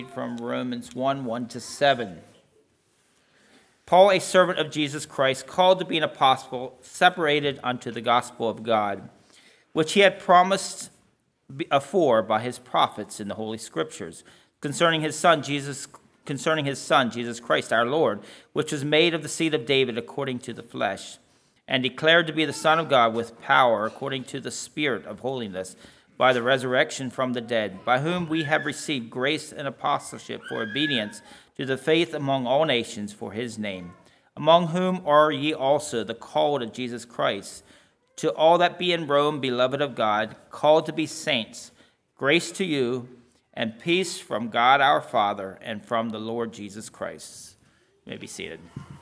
From Romans 1:1-7. Paul, a servant of Jesus Christ, called to be an apostle, separated unto the gospel of God, which he had promised afore by his prophets in the Holy Scriptures, concerning his son Jesus Christ our Lord, which was made of the seed of David according to the flesh, and declared to be the Son of God with power according to the Spirit of holiness, by the resurrection from the dead, by whom we have received grace and apostleship for obedience to the faith among all nations for his name, among whom are ye also the called of Jesus Christ. To all that be in Rome, beloved of God, called to be saints, grace to you and peace from God our Father and from the Lord Jesus Christ. You may be seated.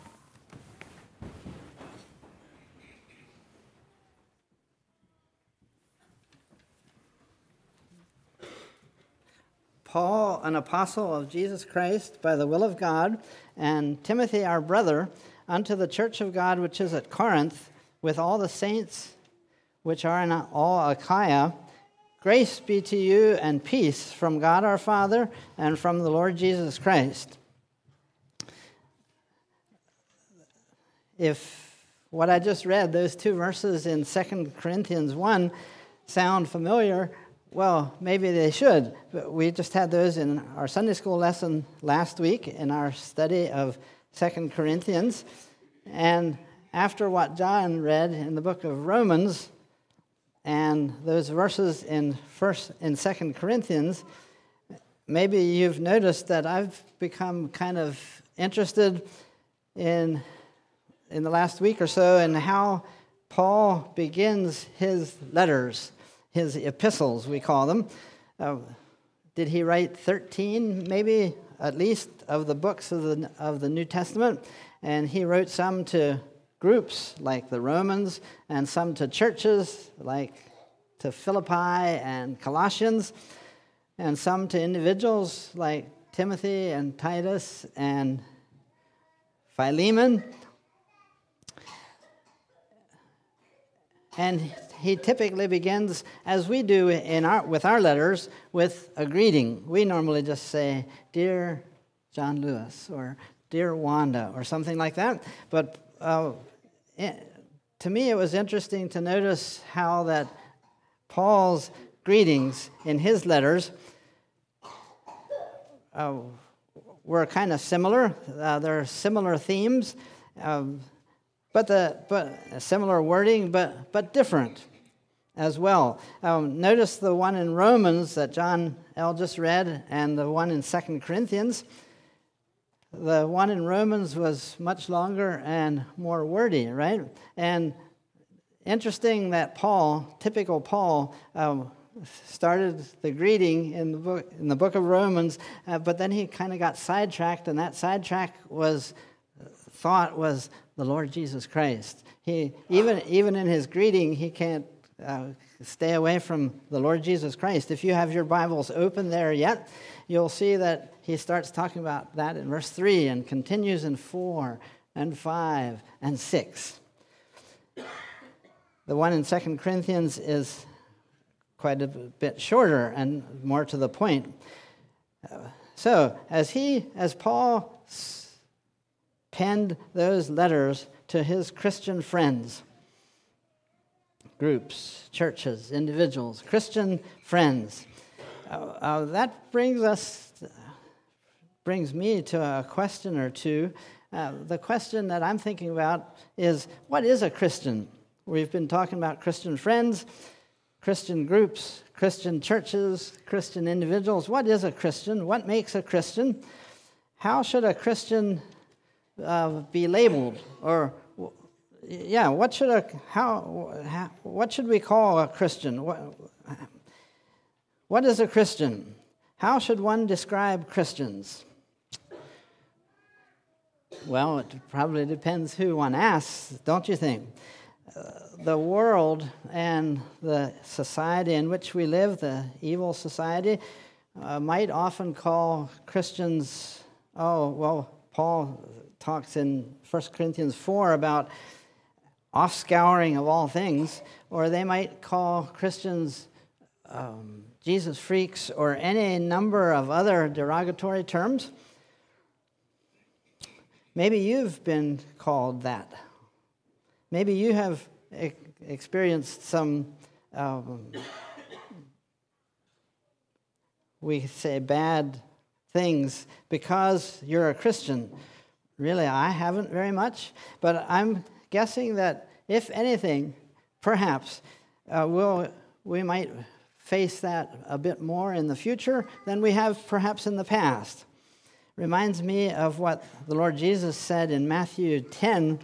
Paul, an apostle of Jesus Christ by the will of God, and Timothy, our brother, unto the church of God which is at Corinth, with all the saints which are in all Achaia, grace be to you and peace from God our Father and from the Lord Jesus Christ. If what I just read, those two verses in 2 Corinthians 1, sound familiar, well, maybe they should. But we just had those in our Sunday school lesson last week in our study of 2 Corinthians. And after what John read in the book of Romans and those verses in 2 Corinthians, maybe you've noticed that I've become kind of interested in the last week or so in how Paul begins his letters. His epistles, we call them. Did he write 13, maybe, at least, of the books of the New Testament? And he wrote some to groups, like the Romans, and some to churches, like to Philippi and Colossians, and some to individuals, like Timothy and Titus and Philemon. And he typically begins, as we do with our letters, with a greeting. We normally just say, "Dear John Lewis," or "Dear Wanda," or something like that. But to me, it was interesting to notice how that Paul's greetings in his letters were kind of similar. There are similar themes. But similar wording, but different as well. Notice the one in Romans that John L. just read and the one in 2 Corinthians. The one in Romans was much longer and more wordy, right? And interesting that typical Paul, started the greeting in the book of Romans, but then he kind of got sidetracked, and that sidetrack was the Lord Jesus Christ. He even in his greeting, he can't stay away from the Lord Jesus Christ. If you have your Bibles open there yet, you'll see that he starts talking about that in verse 3 and continues in 4 and 5 and 6. The one in 2 Corinthians is quite a bit shorter and more to the point. So as Paul penned those letters to his Christian friends, groups, churches, individuals, Christian friends. That brings me to a question or two. The question that I'm thinking about is, what is a Christian? We've been talking about Christian friends, Christian groups, Christian churches, Christian individuals. What is a Christian? What makes a Christian? How should a Christian be labeled? Or what should we call a Christian? What is a Christian? How should one describe Christians? Well, it probably depends who one asks, don't you think? The world and the society in which we live, the evil society, might often call Christians, Paul talks in 1 Corinthians 4 about offscouring of all things, or they might call Christians Jesus freaks, or any number of other derogatory terms. Maybe you've been called that. Maybe you have experienced some, we say, bad things because you're a Christian. Really, I haven't very much, but I'm guessing that if anything, perhaps we might face that a bit more in the future than we have perhaps in the past. Reminds me of what the Lord Jesus said in Matthew 10.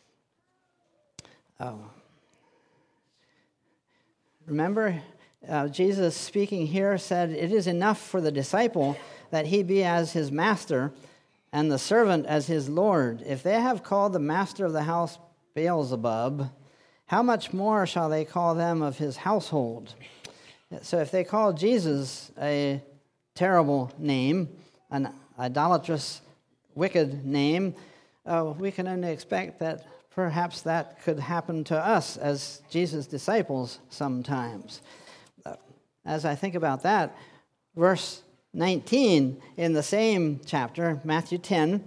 Remember, Jesus speaking here said, "It is enough for the disciple that he be as his master, and the servant as his Lord. If they have called the master of the house Beelzebub, how much more shall they call them of his household?" So if they call Jesus a terrible name, an idolatrous, wicked name, we can only expect that perhaps that could happen to us as Jesus' disciples sometimes. As I think about that, verse 19 in the same chapter, Matthew 10,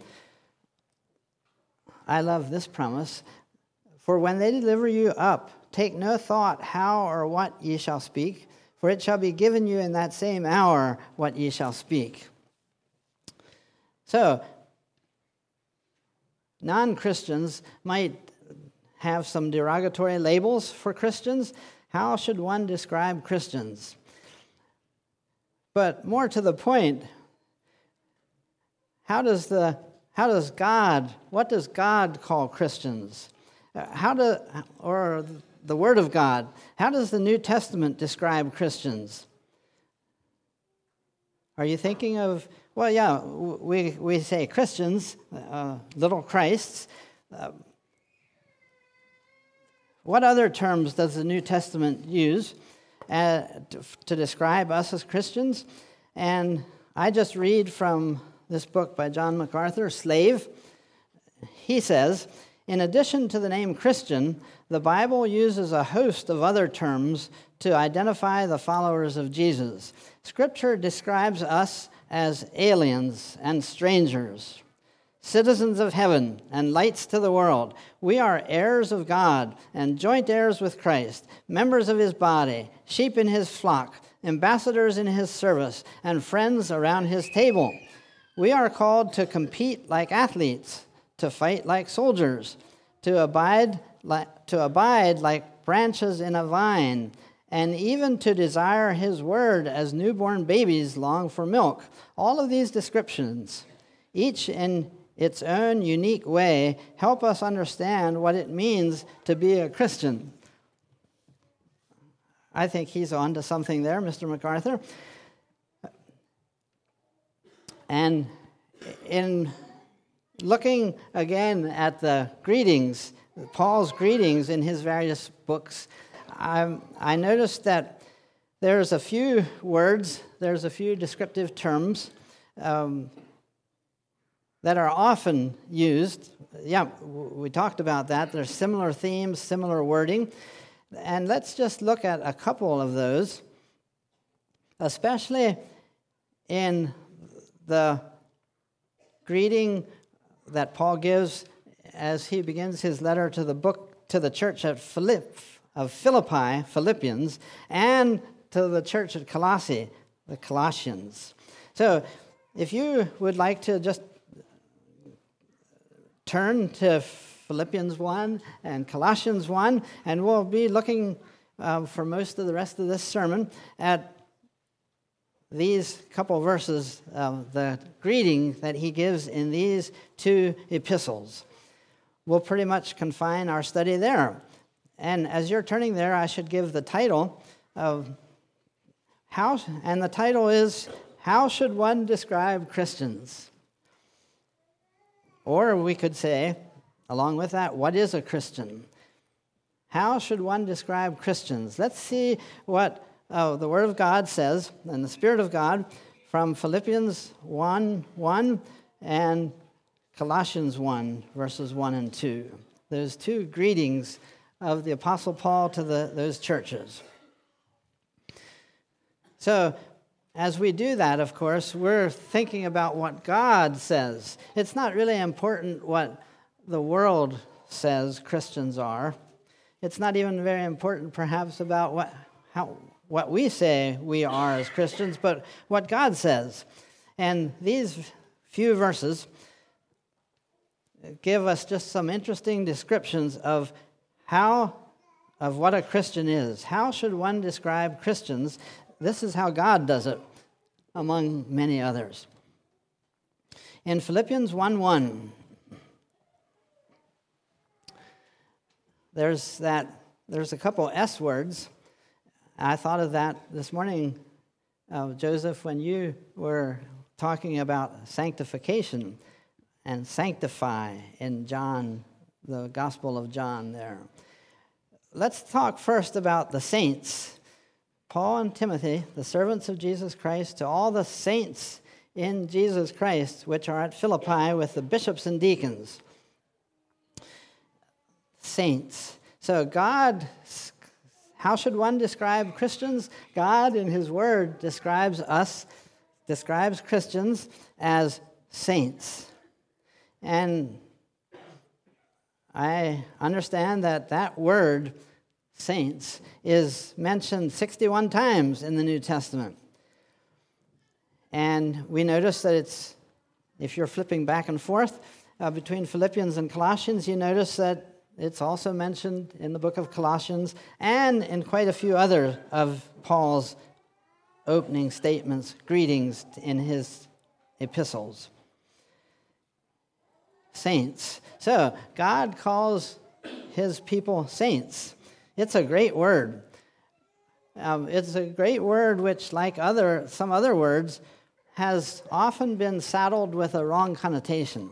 I love this promise. "For when they deliver you up, take no thought how or what ye shall speak, for it shall be given you in that same hour what ye shall speak." So, non-Christians might have some derogatory labels for Christians. How should one describe Christians? But more to the point, what does God call Christians? Or the Word of God, how does the New Testament describe Christians? Are you thinking of, well, yeah, we say Christians, little Christs. What other terms does the New Testament use to describe us as Christians? And I just read from this book by John MacArthur, Slave. He says, "In addition to the name Christian, the Bible uses a host of other terms to identify the followers of Jesus. Scripture describes us as aliens and strangers, citizens of heaven and lights to the world. We are heirs of God and joint heirs with Christ, members of his body, sheep in his flock, ambassadors in his service, and friends around his table. We are called to compete like athletes, to fight like soldiers, to abide like branches in a vine, and even to desire his word as newborn babies long for milk." All of these descriptions, each in its own unique way, help us understand what it means to be a Christian. I think he's on to something there, Mr. MacArthur. And in looking again at the greetings, Paul's greetings in his various books, I noticed that there's a few words, there's a few descriptive terms that are often used. Yeah, we talked about that. There's similar themes, similar wording. And let's just look at a couple of those, especially in the greeting that Paul gives as he begins his letter to the church at Philippi, Philippians, and to the church at Colossae, the Colossians. So if you would like to just turn to Philippians 1 and Colossians 1, and we'll be looking for most of the rest of this sermon at these couple verses, the greeting that he gives in these two epistles. We'll pretty much confine our study there. And as you're turning there, I should give the title of how, and the title is, "How Should One Describe Christians?" Or we could say, along with that, what is a Christian? How should one describe Christians? Let's see what the Word of God says, and the Spirit of God, from Philippians 1:1 and Colossians 1, verses 1 and 2. Those two greetings of the Apostle Paul to those churches. So as we do that, of course, we're thinking about what God says. It's not really important what the world says Christians are. It's not even very important, perhaps, about what we say we are as Christians, but what God says. And these few verses give us just some interesting descriptions of what a Christian is. How should one describe Christians? This is how God does it, among many others. In Philippians 1:1, there's a couple S words. I thought of that this morning, Joseph, when you were talking about sanctification and sanctify in John, the Gospel of John there. Let's talk first about the saints. Paul and Timothy, the servants of Jesus Christ, to all the saints in Jesus Christ, which are at Philippi with the bishops and deacons. Saints. So God, how should one describe Christians? God, in his word, describes Christians as saints. And I understand that word, saints, is mentioned 61 times in the New Testament. And we notice that if you're flipping back and forth between Philippians and Colossians, you notice that it's also mentioned in the book of Colossians and in quite a few other of Paul's opening statements, greetings in his epistles. Saints. So God calls his people saints. It's a great word. It's a great word which, like some other words, has often been saddled with a wrong connotation.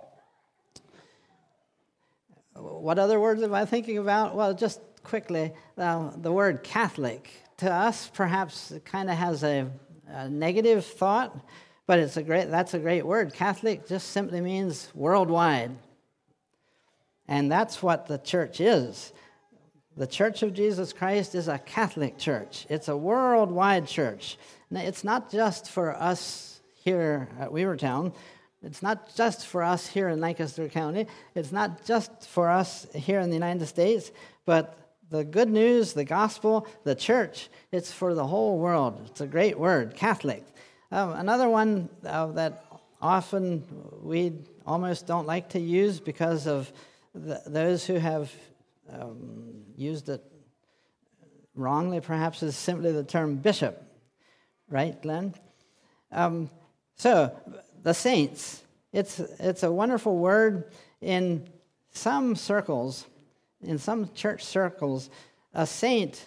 What other words am I thinking about? Well, just quickly, the word Catholic. To us, perhaps it kind of has a negative thought, but that's a great word. Catholic just simply means worldwide. And that's what the church is. The Church of Jesus Christ is a Catholic church. It's a worldwide church. Now, it's not just for us here at Weavertown. It's not just for us here in Lancaster County. It's not just for us here in the United States, but the good news, the gospel, the church, it's for the whole world. It's a great word, Catholic. Another one that often we almost don't like to use because of those who have used it wrongly, perhaps, is simply the term bishop. Right, Glenn? So, the saints. It's a wonderful word. In some circles, in some church circles, a saint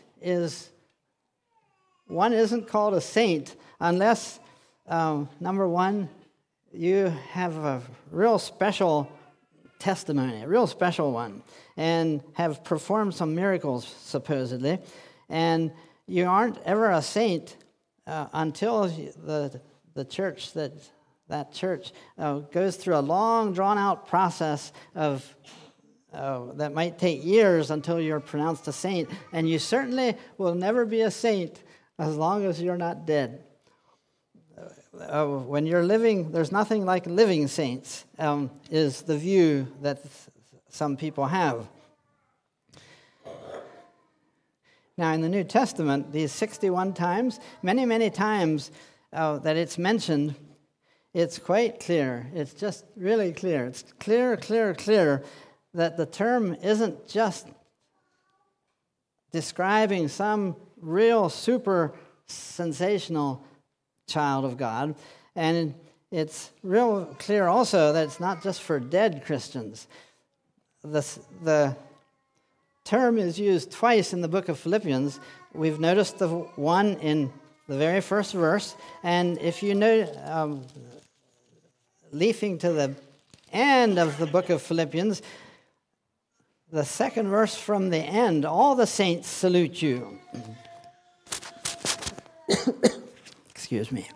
isn't called a saint unless, number one, you have a real special testimony, a real special one, and have performed some miracles, supposedly. And you aren't ever a saint until the church, that church goes through a long, drawn-out process of that might take years until you're pronounced a saint. And you certainly will never be a saint as long as you're not dead. When you're living, there's nothing like living saints, is the view that some people have. Now, in the New Testament, these 61 times, many, many times that it's mentioned, it's quite clear. It's just really clear. It's clear that the term isn't just describing some real super sensational child of God. And it's real clear also that it's not just for dead Christians. The term is used twice in the book of Philippians. We've noticed the one in the very first verse. And if you know, leafing to the end of the book of Philippians, the second verse from the end, all the saints salute you. Excuse me.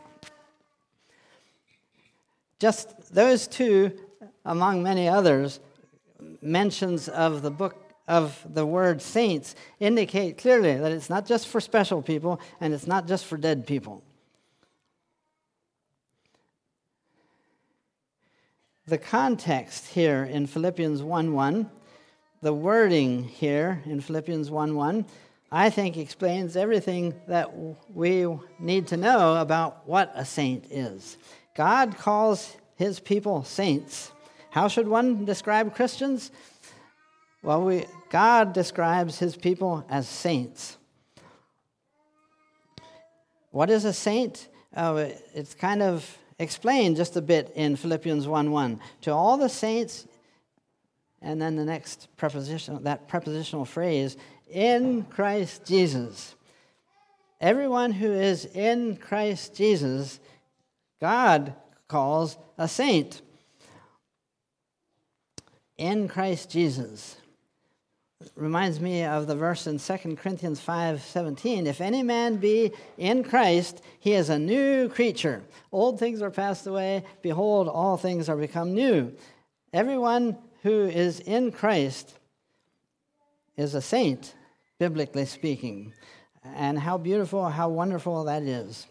Just those two, among many others, mentions of the book of the word saints indicate clearly that it's not just for special people and it's not just for dead people. The context here in Philippians 1:1, the wording here in Philippians 1:1, I think explains everything that we need to know about what a saint is. God calls his people saints. How should one describe Christians? Well, God describes his people as saints. What is a saint? It's kind of explained just a bit in Philippians 1:1. To all the saints, and then the next preposition, that prepositional phrase, in Christ Jesus. Everyone who is in Christ Jesus, God calls a saint. In Christ Jesus. It reminds me of the verse in 2 Corinthians 5:17. If any man be in Christ, he is a new creature. Old things are passed away. Behold, all things are become new. Everyone who is in Christ is a saint, biblically speaking. And how beautiful, how wonderful that is.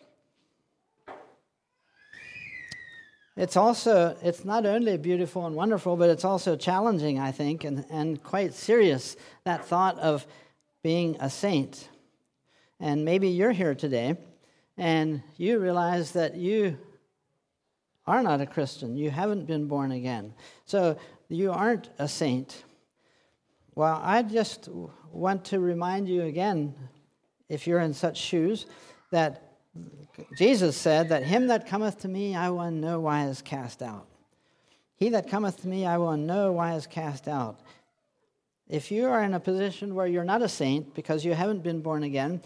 It's not only beautiful and wonderful, but it's also challenging, I think, and quite serious, that thought of being a saint. And maybe you're here today, and you realize that you are not a Christian. You haven't been born again. So you aren't a saint. Well, I just want to remind you again, if you're in such shoes, that Jesus said that him that cometh to me I will in no wise cast out. He that cometh to me I will in no wise cast out. If you are in a position where you're not a saint because you haven't been born again,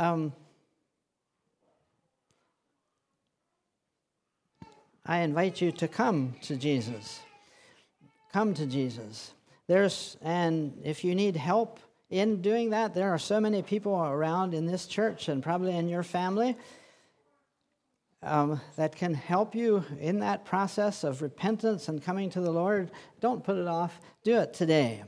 I invite you to come to Jesus. Come to Jesus. And if you need help in doing that, there are so many people around in this church and probably in your family that can help you in that process of repentance and coming to the Lord. Don't put it off. Do it today.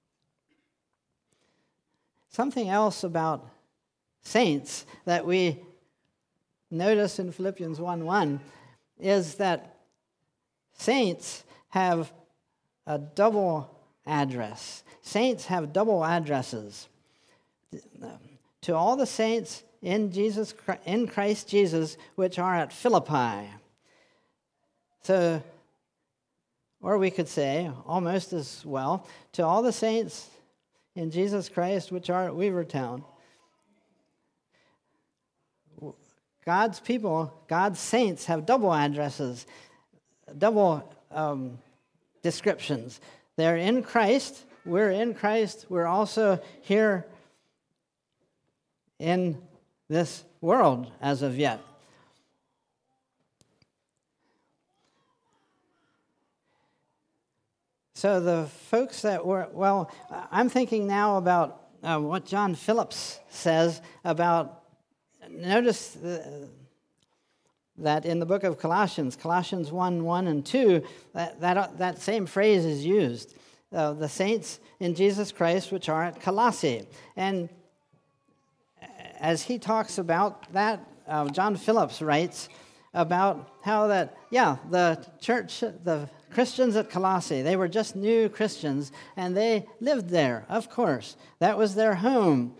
Something else about saints that we notice in Philippians 1:1 is that saints have a double address. Saints have double addresses. To all the saints in Christ Jesus, which are at Philippi. So, or we could say, almost as well, to all the saints in Jesus Christ, which are at Weavertown. God's people, God's saints have double addresses, double descriptions. They're in Christ. We're in Christ. We're also here in this world as of yet. So the folks that were, well, I'm thinking now about what John Phillips says about, notice that in the book of Colossians 1:1 and 2, that same phrase is used. The saints in Jesus Christ, which are at Colossae. And as he talks about that, John Phillips writes about how that, the church, the Christians at Colossae, they were just new Christians, and they lived there, of course. That was their home.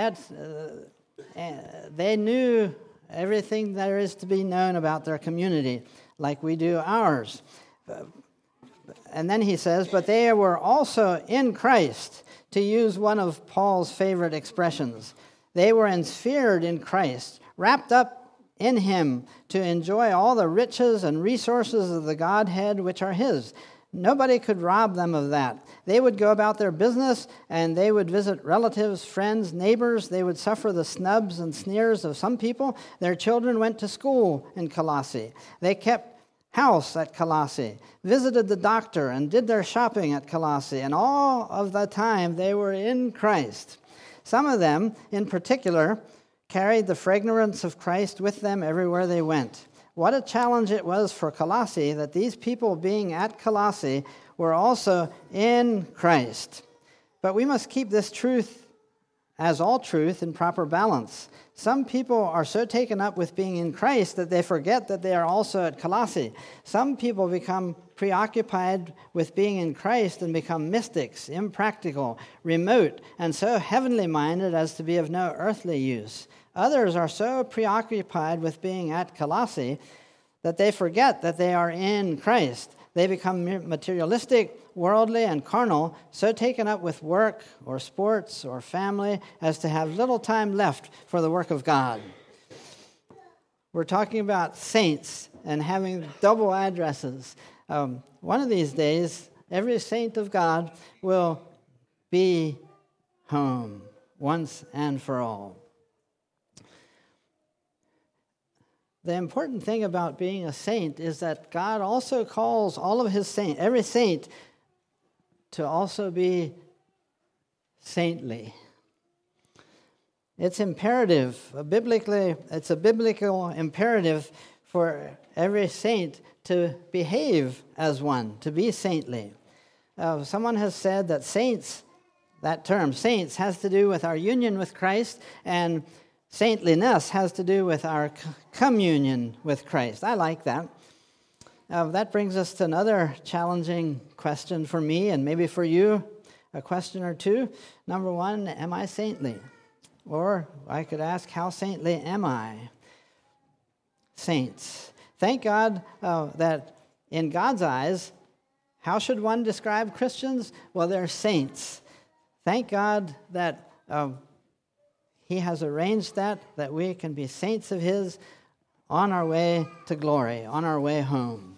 They knew everything there is to be known about their community, like we do ours. And then he says, but they were also in Christ, to use one of Paul's favorite expressions. They were ensphered in Christ, wrapped up in him to enjoy all the riches and resources of the Godhead which are his. Nobody could rob them of that. They would go about their business, and they would visit relatives, friends, neighbors. They would suffer the snubs and sneers of some people. Their children went to school in Colossae. They kept house at Colossae, visited the doctor, and did their shopping at Colossae. And all of the time, they were in Christ. Some of them, in particular, carried the fragrance of Christ with them everywhere they went. What a challenge it was for Colossae that these people being at Colossae were also in Christ. But we must keep this truth, as all truth, in proper balance. Some people are so taken up with being in Christ that they forget that they are also at Colossae. Some people become preoccupied with being in Christ and become mystics, impractical, remote, and so heavenly minded as to be of no earthly use. Others are so preoccupied with being at Colossae that they forget that they are in Christ. They become materialistic, worldly, and carnal, so taken up with work or sports or family as to have little time left for the work of God. We're talking about saints and having double addresses. One of these days, every saint of God will be home once and for all. The important thing about being a saint is that God also calls all of his saints, every saint, to also be saintly. It's imperative, it's a biblical imperative for every saint to behave as one, to be saintly. Someone has said that saints, that term, saints, has to do with our union with Christ, and saintliness has to do with our communion with Christ. I like that. That brings us to another challenging question for me, and maybe for you, a question or two. Number one, am I saintly? Or I could ask, how saintly am I? Saints. Thank God that in God's eyes, how should one describe Christians? Well, they're saints. Thank God that he has arranged that we can be saints of his on our way to glory, on our way home.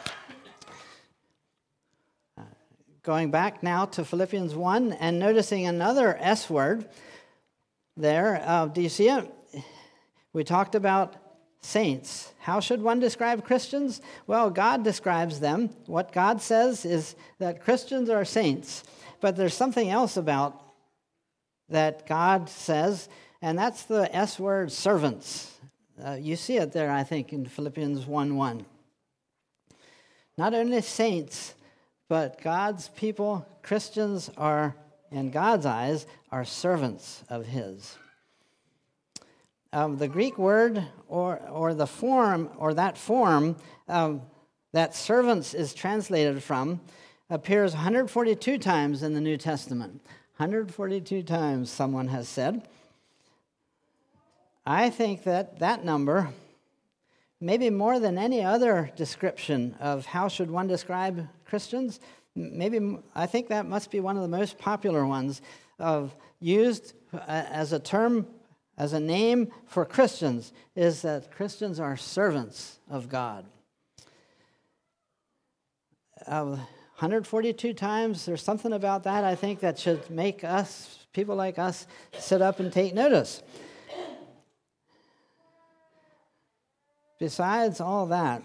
Going back now to Philippians 1 and noticing another S word there. Do you see it? We talked about saints. How should one describe Christians? Well, God describes them. What God says is that Christians are saints. But there's something else about that God says, and that's the S word, servants. You see it there, I think, in Philippians 1:1. Not only saints, but God's people, Christians, are, in God's eyes, are servants of his. The Greek word or the form, or that form that servants is translated from appears 142 times in the New Testament. 142 times, someone has said. I think that number, maybe more than any other description of how should one describe Christians, I think that must be one of the most popular ones used as a term, as a name for Christians, is that Christians are servants of God. 142 times, there's something about that, I think, that should make us, people like us, sit up and take notice. Besides all that,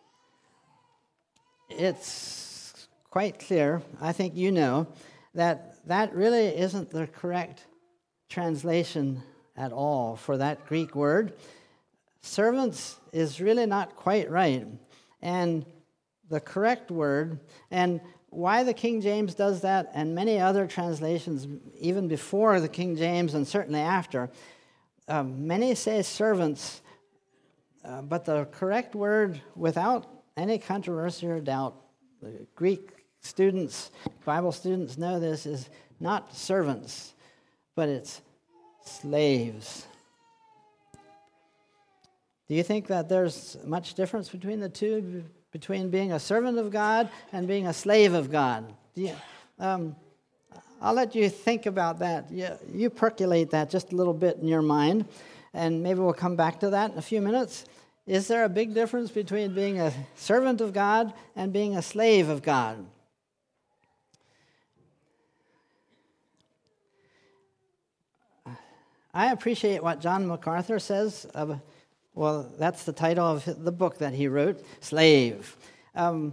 it's quite clear, I think you know, that really isn't the correct translation at all for that Greek word. Servants is really not quite right. And the correct word, and why the King James does that, and many other translations, even before the King James and certainly after, many say servants, but the correct word, without any controversy or doubt, the Greek students, Bible students know this, is not servants, but it's slaves. Do you think that there's much difference between the two, between being a servant of God and being a slave of God? I'll let you think about that. You percolate that just a little bit in your mind, and maybe we'll come back to that in a few minutes. Is there a big difference between being a servant of God and being a slave of God? I appreciate what John MacArthur says. Well, that's the title of the book that he wrote, Slave. And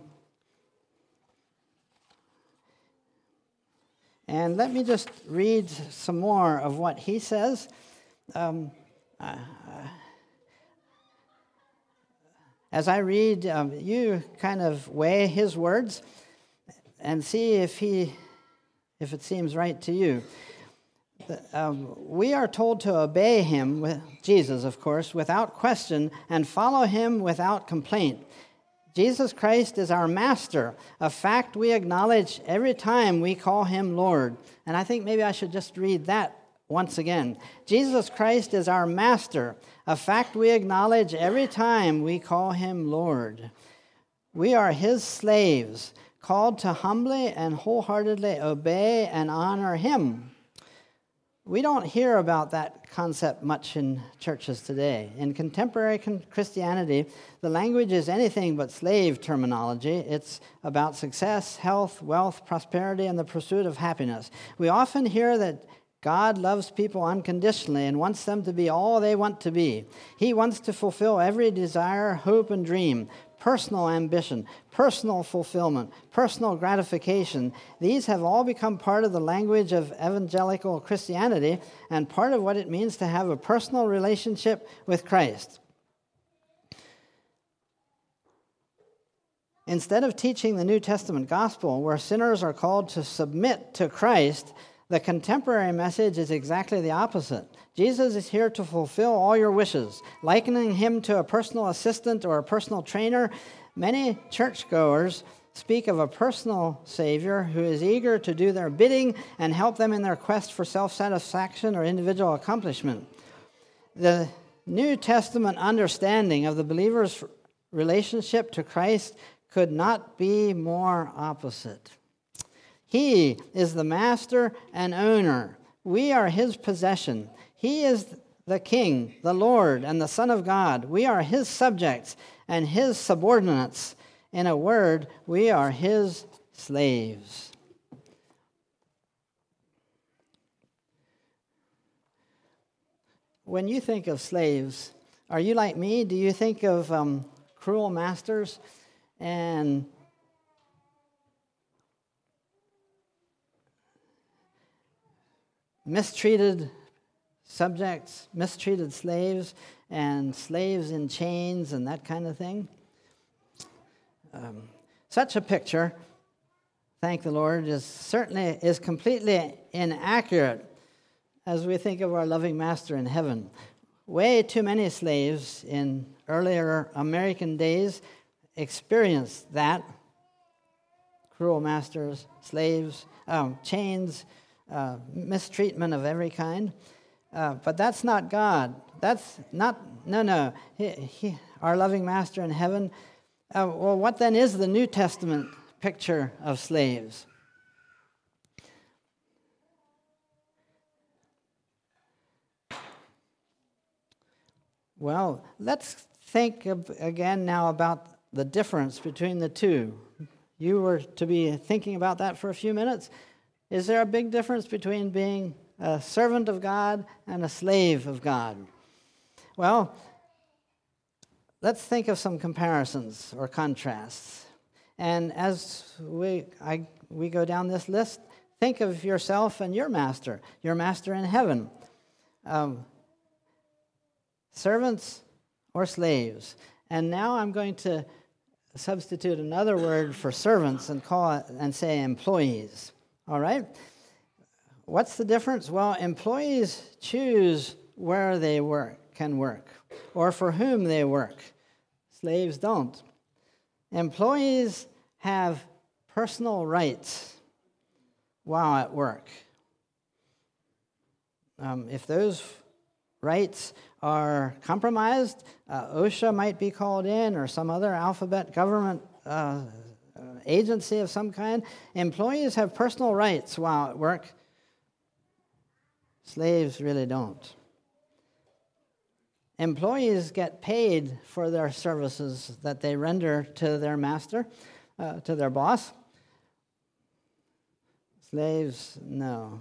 let me just read some more of what he says. As I read, you kind of weigh his words and see if he if it seems right to you. We are told to obey him, Jesus, of course, without question, and follow him without complaint. Jesus Christ is our master, a fact we acknowledge every time we call him Lord. And I think maybe I should just read that once again. Jesus Christ is our master, a fact we acknowledge every time we call him Lord. We are his slaves, called to humbly and wholeheartedly obey and honor him. We don't hear about that concept much in churches today. In contemporary Christianity, the language is anything but slave terminology. It's about success, health, wealth, prosperity, and the pursuit of happiness. We often hear that God loves people unconditionally and wants them to be all they want to be. He wants to fulfill every desire, hope, and dream. Personal ambition, personal fulfillment, personal gratification. These have all become part of the language of evangelical Christianity and part of what it means to have a personal relationship with Christ. Instead of teaching the New Testament gospel, where sinners are called to submit to Christ, the contemporary message is exactly the opposite. Jesus is here to fulfill all your wishes. Likening him to a personal assistant or a personal trainer, many churchgoers speak of a personal Savior who is eager to do their bidding and help them in their quest for self-satisfaction or individual accomplishment. The New Testament understanding of the believer's relationship to Christ could not be more opposite. He is the master and owner. We are his possession. He is the King, the Lord, and the Son of God. We are his subjects and his subordinates. In a word, we are his slaves. When you think of slaves, are you like me? Do you think of cruel masters and mistreated subjects, mistreated slaves, and slaves in chains and that kind of thing? Such a picture, thank the Lord, is completely inaccurate as we think of our loving master in heaven. Way too many slaves in earlier American days experienced that. Cruel masters, slaves, chains, mistreatment of every kind. But that's not God. That's not, no. Our loving master in heaven. Well, what then is the New Testament picture of slaves? Well, let's think again now about the difference between the two. You were to be thinking about that for a few minutes. Is there a big difference between being a servant of God and a slave of God? Well, let's think of some comparisons or contrasts. And as we go down this list, think of yourself and your master in heaven. Servants or slaves. And now I'm going to substitute another word for servants and call it and say employees. All right? What's the difference? Well, employees choose where they can work, or for whom they work. Slaves don't. Employees have personal rights while at work. If those rights are compromised, OSHA might be called in, or some other alphabet government agency of some kind. Employees have personal rights while at work. Slaves really don't. Employees get paid for their services that they render to their master, to their boss. Slaves, no.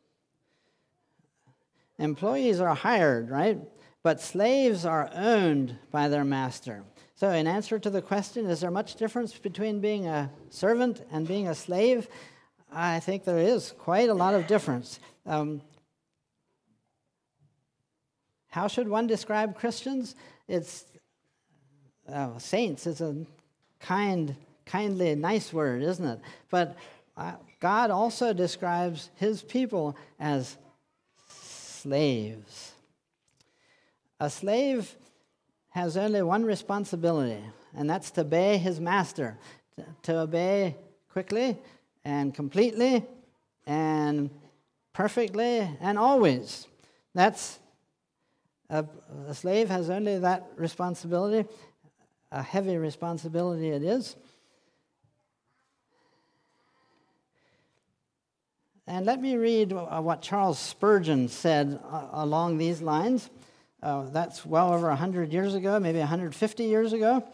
Employees are hired, right? But slaves are owned by their master. So in answer to the question, is there much difference between being a servant and being a slave? I think there is quite a lot of difference. How should one describe Christians? It's saints is a kindly, nice word, isn't it? But God also describes his people as slaves. A slave has only one responsibility, and that's to obey his master, to obey quickly and completely and perfectly and always. That's a slave has only that responsibility, a heavy responsibility it is. And let me read what Charles Spurgeon said along these lines. That's well over 100 years ago, maybe 150 years ago.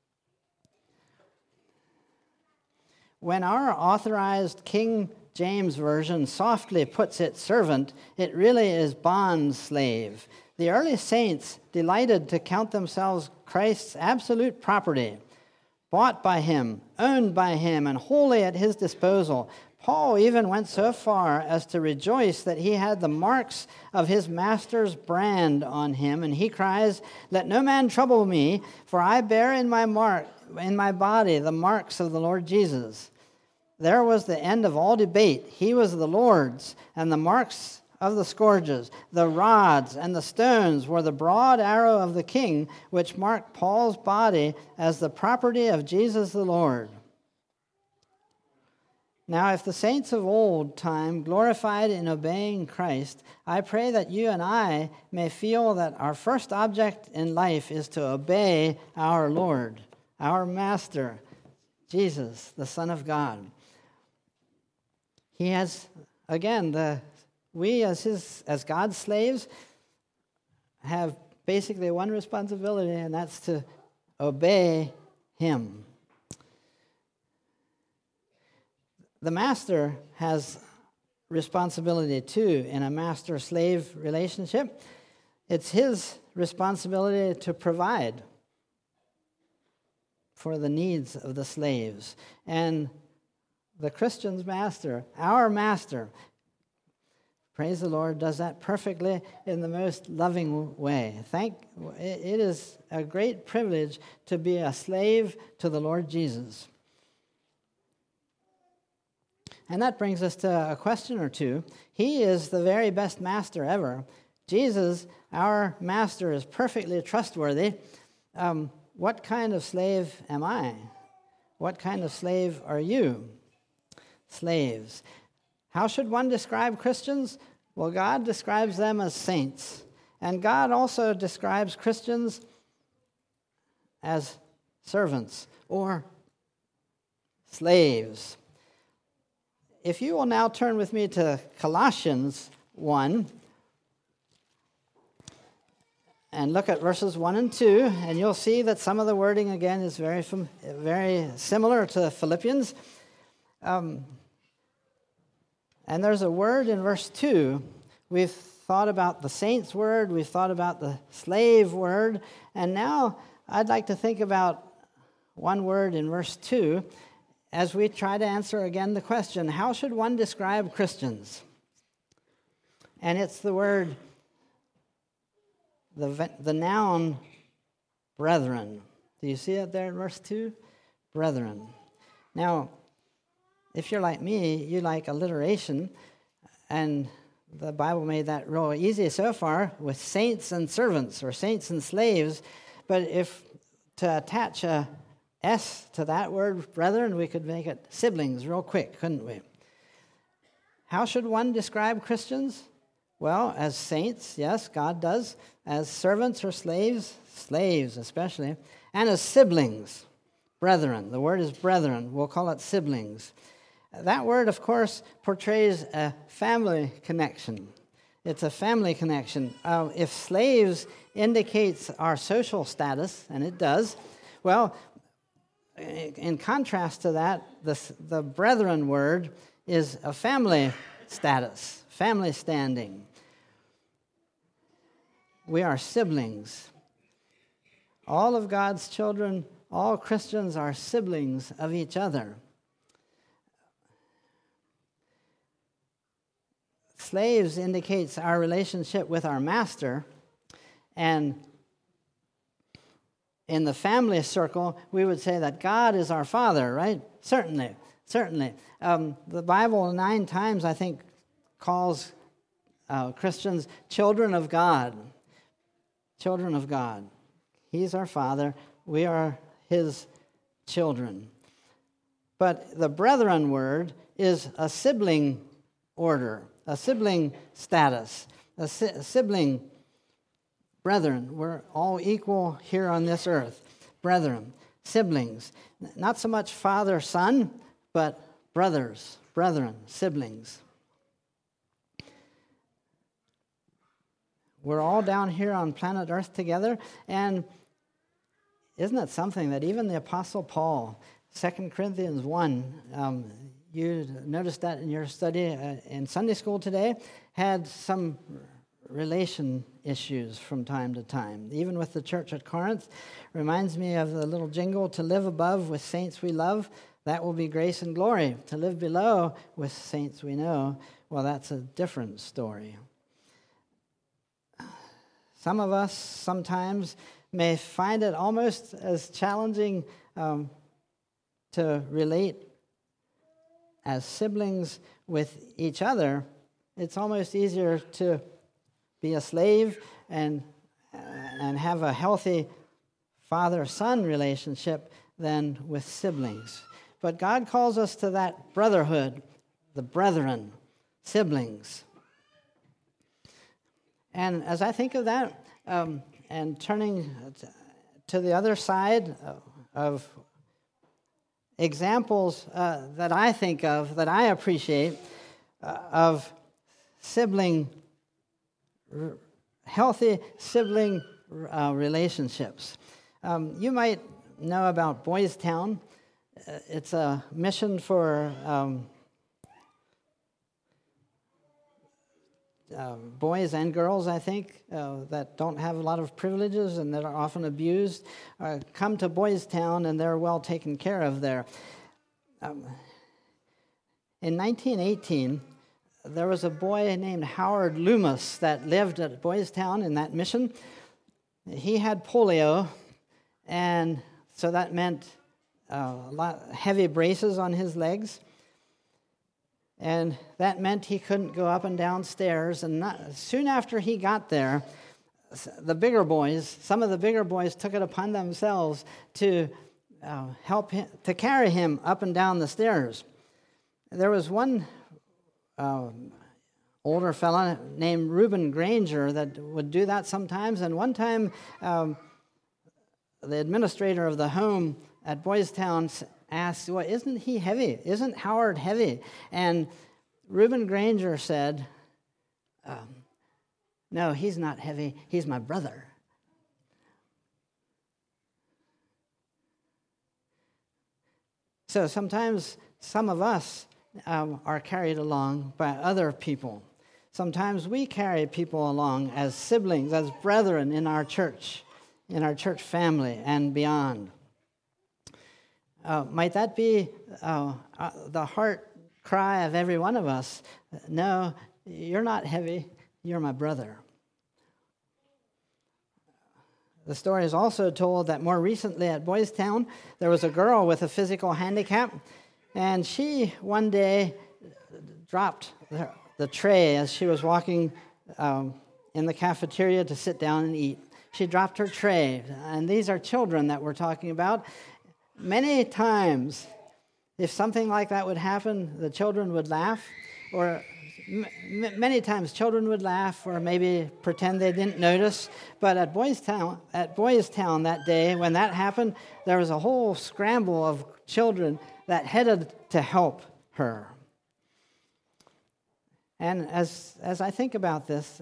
When our authorized King James Version softly puts it servant, it really is bond slave. The early saints delighted to count themselves Christ's absolute property, bought by him, owned by him, and wholly at his disposal. Paul even went so far as to rejoice that he had the marks of his master's brand on him, and he cries, "Let no man trouble me, for I bear in my body the marks of the Lord Jesus." There was the end of all debate. He was the Lord's, and the marks of the scourges, the rods, and the stones were the broad arrow of the king, which marked Paul's body as the property of Jesus the Lord. Now, if the saints of old time glorified in obeying Christ, I pray that you and I may feel that our first object in life is to obey our Lord, our Master, Jesus, the Son of God. He has, again, we as God's slaves have basically one responsibility, and that's to obey him. The master has responsibility too in a master-slave relationship. It's his responsibility to provide for the needs of the slaves. And the Christian's master, our master, praise the Lord, does that perfectly in the most loving way. It is a great privilege to be a slave to the Lord Jesus. And that brings us to a question or two. He is the very best master ever. Jesus, our master, is perfectly trustworthy. What kind of slave am I? What kind of slave are you? Slaves. How should one describe Christians? Well, God describes them as saints. And God also describes Christians as servants or slaves. If you will now turn with me to Colossians 1 and look at verses 1 and 2, and you'll see that some of the wording, again, is very similar to Philippians. And there's a word in verse 2. We've thought about the saint's word, we've thought about the slave word, and now I'd like to think about one word in verse 2 as we try to answer again the question, how should one describe Christians? And it's the word, the noun, brethren. Do you see it there in verse 2? Brethren. Now, if you're like me, you like alliteration, and the Bible made that real easy so far with saints and servants or saints and slaves. But if to attach a S to that word, brethren, we could make it siblings real quick, couldn't we? How should one describe Christians? Well, as saints, yes, God does. As servants or slaves especially. And as siblings, brethren. The word is brethren. We'll call it siblings. That word, of course, portrays a family connection. It's a family connection. If slaves indicates our social status, and it does, well, in contrast to that, the brethren word is a family status, family standing. We are siblings. All of God's children, all Christians are siblings of each other. Slaves indicates our relationship with our master, and in the family circle, we would say that God is our Father, right? Certainly. certainly. The Bible 9 times, I think, calls Christians children of God. Children of God. He's our Father. We are His children. But the brethren word is a sibling order, a sibling status, a sibling brethren. We're all equal here on this earth. Brethren, siblings. Not so much father, son, but brothers, brethren, siblings. We're all down here on planet Earth together, and isn't it something that even the Apostle Paul, 2 Corinthians 1, you noticed that in your study in Sunday school today, had some relation issues from time to time. Even with the church at Corinth, reminds me of the little jingle, to live above with saints we love, that will be grace and glory. To live below with saints we know, well, that's a different story. Some of us sometimes may find it almost as challenging to relate as siblings with each other. It's almost easier to be a slave and have a healthy father-son relationship than with siblings. But God calls us to that brotherhood, the brethren, siblings. And as I think of that, and turning to the other side of examples that I think of, that I appreciate, of healthy sibling relationships. You might know about Boys Town. It's a mission for boys and girls, I think, that don't have a lot of privileges and that are often abused, come to Boys Town and they're well taken care of there. In 1918, there was a boy named Howard Loomis that lived at Boys Town in that mission. He had polio, and so that meant heavy braces on his legs. And that meant he couldn't go up and down stairs. And soon after he got there, some of the bigger boys took it upon themselves to help him, to carry him up and down the stairs. There was one older fella named Reuben Granger that would do that sometimes. And one time, the administrator of the home at Boys Town asked, well, isn't he heavy? Isn't Howard heavy? And Reuben Granger said, no, he's not heavy. He's my brother. So sometimes some of us are carried along by other people. Sometimes we carry people along as siblings, as brethren in our church family and beyond. Might that be the heart cry of every one of us? No, you're not heavy, you're my brother. The story is also told that more recently at Boys Town, there was a girl with a physical handicap, and she one day dropped the tray as she was walking in the cafeteria to sit down and eat. She dropped her tray, and these are children that we're talking about. Many times, if something like that would happen, the children would laugh, or many times children would laugh or maybe pretend they didn't notice. But at Boys Town that day, when that happened, there was a whole scramble of children that headed to help her. And as I think about this,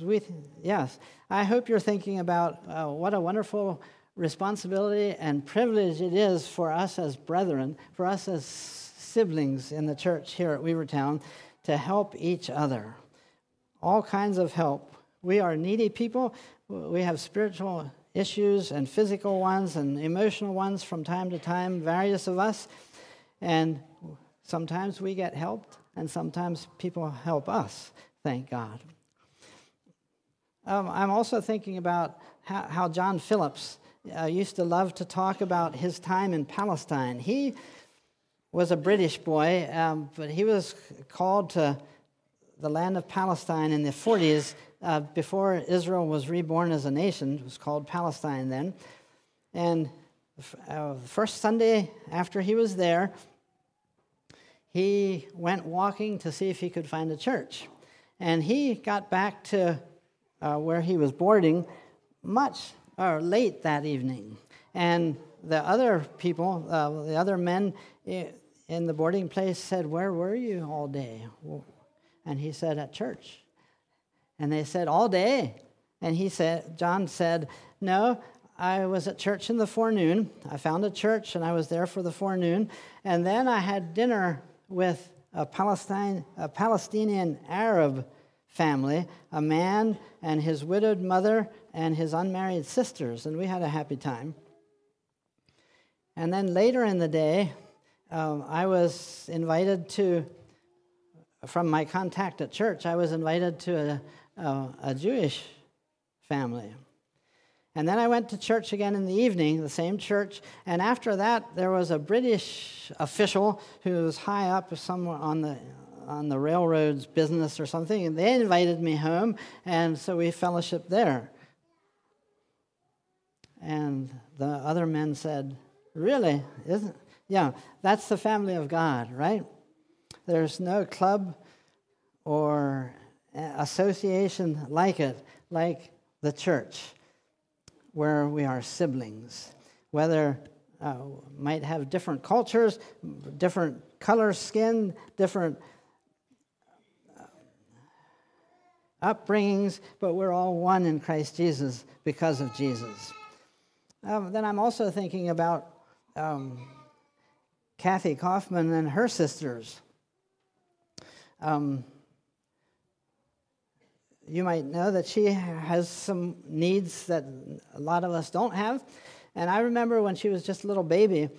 I hope you're thinking about what a wonderful responsibility and privilege it is for us as brethren, for us as siblings in the church here at Weavertown, to help each other. All kinds of help. We are needy people. We have spiritual issues and physical ones and emotional ones from time to time, various of us. And sometimes we get helped, and sometimes people help us, thank God. I'm also thinking about how John Phillips used to love to talk about his time in Palestine. He was a British boy, but he was called to the land of Palestine in the 40s, before Israel was reborn as a nation. It was called Palestine then. And the first Sunday after he was there, he went walking to see if he could find a church. And he got back to where he was boarding late that evening. And the other people, the other men in the boarding place said, "Where were you all day?" And he said, "At church." And they said, "All day?" And John said, "No, I was at church in the forenoon. I found a church and I was there for the forenoon. And then I had dinner with a Palestinian Arab family, a man and his widowed mother and his unmarried sisters, and we had a happy time." And then later in the day, I was invited from my contact at church, I was invited to a Jewish family. And then I went to church again in the evening, the same church, and after that there was a British official who was high up somewhere on the railroad's business or something, and they invited me home, and so we fellowshiped there. And the other men said, "Really? Yeah, that's the family of God, right? There's no club or association like it, like the church, where we are siblings, whether might have different cultures, different color skin, different upbringings, but we're all one in Christ Jesus because of Jesus." Then I'm also thinking about Kathy Kaufman and her sisters. You might know that she has some needs that a lot of us don't have. And I remember when she was just a little baby,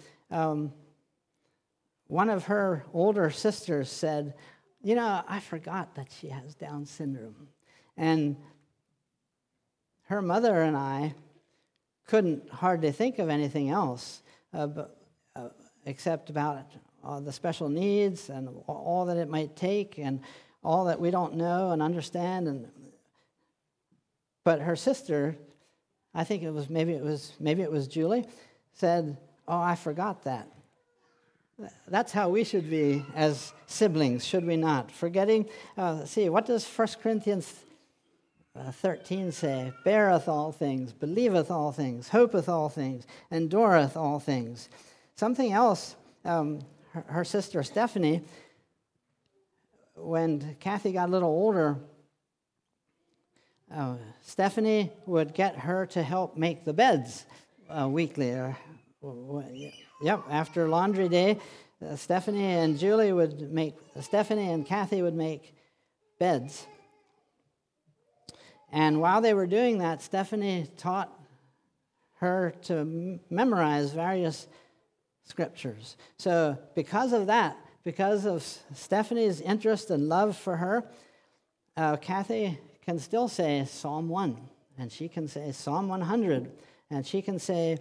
one of her older sisters said, "I forgot that she has Down syndrome." And her mother and I couldn't hardly think of anything else except about the special needs and all that it might take and all that we don't know and understand. But her sister, I think maybe it was Julie, said, "Oh, I forgot that." That's how we should be as siblings, should we not? Forgetting. What does 1 Corinthians 13 say? "Beareth all things, believeth all things, hopeth all things, endureth all things." Something else, her sister Stephanie, when Kathy got a little older, Stephanie would get her to help make the beds weekly. After laundry day, Stephanie and Kathy would make beds. And while they were doing that, Stephanie taught her to memorize various scriptures. So because of that, because of Stephanie's interest and love for her, Kathy can still say Psalm 1, and she can say Psalm 100, and she can say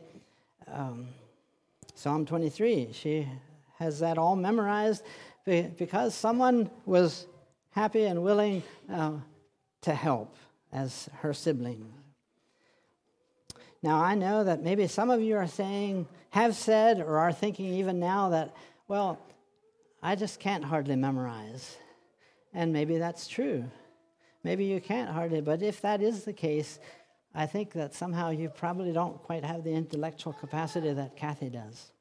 Psalm 23. She has that all memorized because someone was happy and willing to help as her sibling. Now, I know that maybe some of you have said, or are thinking even now that, well, I just can't hardly memorize. And maybe that's true. Maybe you can't hardly, but if that is the case, I think that somehow you probably don't quite have the intellectual capacity that Kathy does.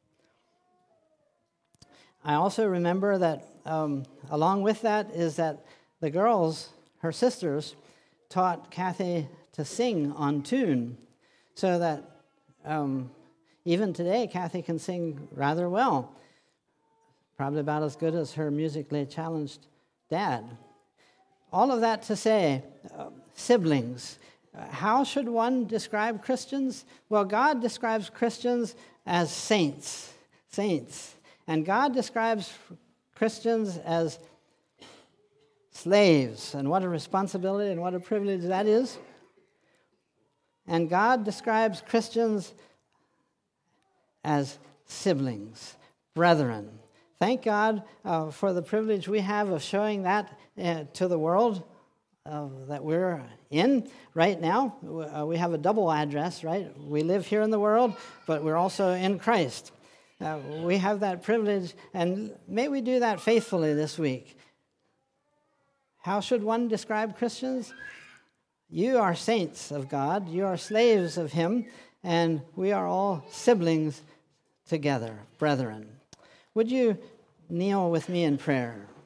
I also remember that along with that is that the girls, her sisters, taught Kathy to sing on tune, so that even today Kathy can sing rather well, probably about as good as her musically challenged dad. All of that to say, siblings. How should one describe Christians? Well, God describes Christians as saints. And God describes Christians as slaves. And what a responsibility and what a privilege that is. And God describes Christians as siblings, brethren, Thank God for the privilege we have of showing that to the world that we're in right now. We have a double address, right? We live here in the world, but we're also in Christ. We have that privilege, and may we do that faithfully this week. How should one describe Christians? You are saints of God, you are slaves of Him, and we are all siblings together, brethren. Would you kneel with me in prayer?